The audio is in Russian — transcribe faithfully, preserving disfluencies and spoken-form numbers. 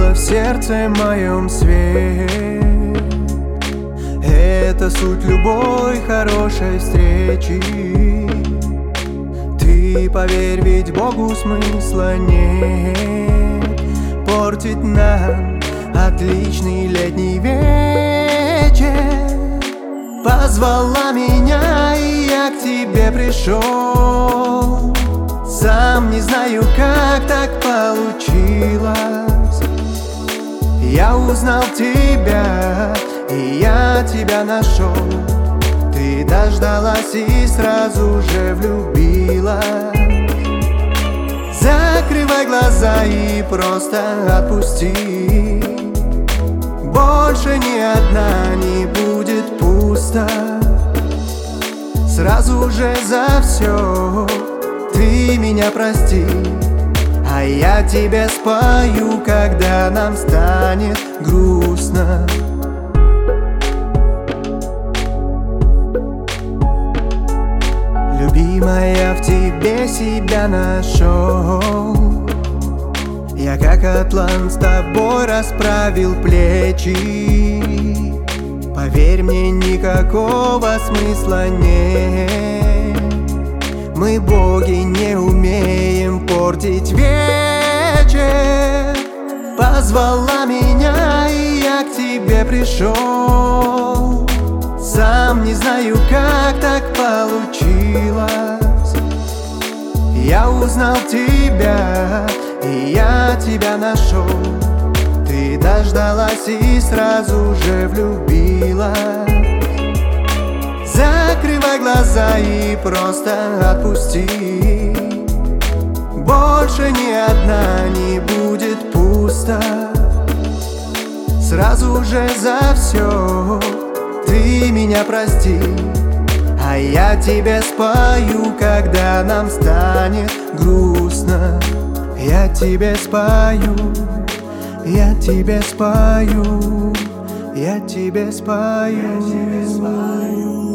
в сердце моем свет. Это суть любой хорошей встречи. Ты поверь, ведь Богу смысла нет портить нам отличный летний вечер. Позвала меня, и я к тебе пришел. Сам не знаю, как так получилось. Я узнал тебя, и я тебя нашел. Ты дождалась и сразу же влюбилась. Закрывай глаза и просто отпусти. Больше ни одна не будет пусто. Сразу же за все ты меня прости, а я тебе спою, когда нам станет грустно. Любимая, в тебе себя нашел. Я как атлант с тобой расправил плечи. Поверь мне, никакого смысла нет. Мы, боги, не умеем портить вечер. Позвала меня, и я к тебе пришел. Сам не знаю, как так получилось. Я узнал тебя, и я тебя нашел. Ты дождалась и сразу же влюбилась. Закрывай глаза и просто отпусти. Больше ни одна не будет пусто. Сразу же за все ты меня прости, а я тебе спою, когда нам станет грустно. Я тебе спою, я тебе спою, я тебе спою, я тебе спою.